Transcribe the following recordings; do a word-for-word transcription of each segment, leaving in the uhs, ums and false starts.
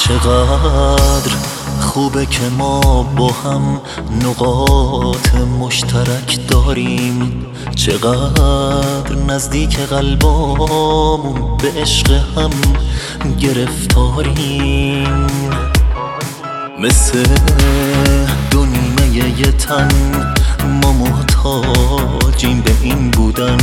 چقدر خوبه که ما با هم نقاط مشترک داریم، چقدر نزدیک قلبامون به عشق هم گرفتاریم. مثل دو نیمه یه تن ما محتاجیم به این بودن،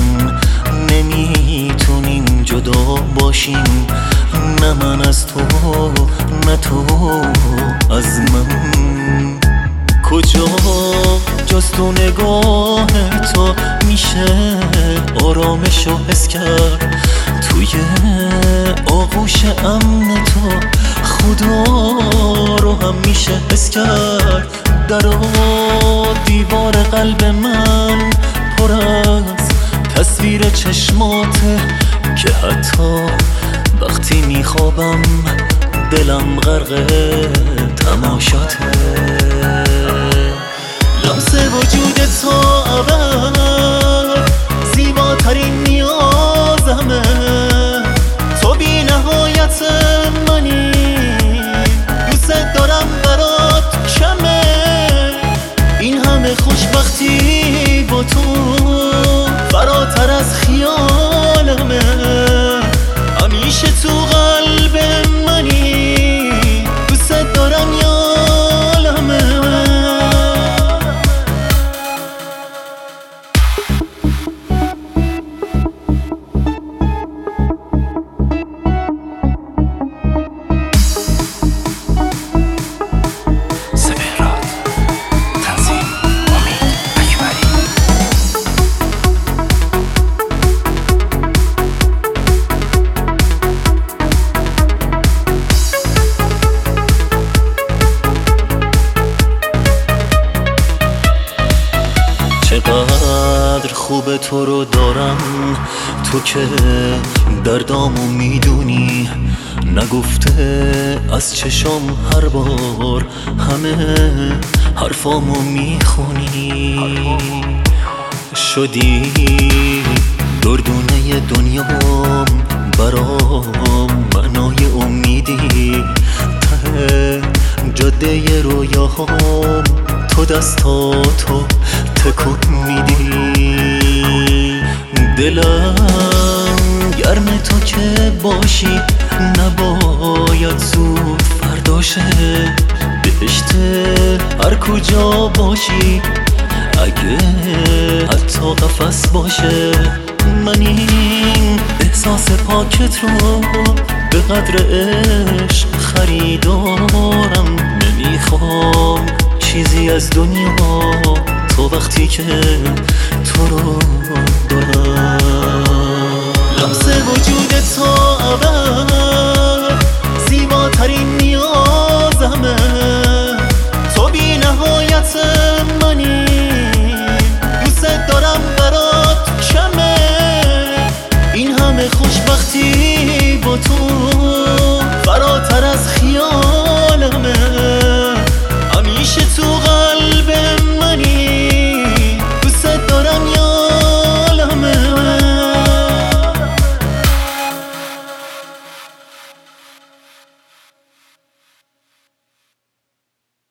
نمیتونیم جدا باشیم، نه من از تو نه تو از من. کجا جز تو نگاه تو میشه آرامشو حس کرد، توی آغوش امن تو خدا رو هم میشه حس کرد. در و دیوار قلب من پر از تصویر چشماته که حتی وقتی میخوابم دلم غرق تماشاته. لمس وجود تو ابد زیباترین نیازمه، تو بی نهایت منی، دوست دارم برات کمه. این همه خوشبختی با تو فراتر از خیالمه، همیشه تو قلب منی، دوست دارم یالمه. چقدر خوب تو رو دارم، تو که دردامو میدونی، نگفته از چشم هر بار همه حرفامو میخونی. شدی دردونه دنیام، برام معنای امیدی، ته جاده رویاهام تو دستاتو تکون میدی. دلم گرم تو که باشی، نباید زود فرداشه، بهشت هر کجا باشی اگه حتی قفس باشه. من این احساس پاکت رو به قدر عشق خریدارم، نمیخوام چیزی از دنیا تو وقتی که تو رو دارم. لمس وجود تو ابد زیباترین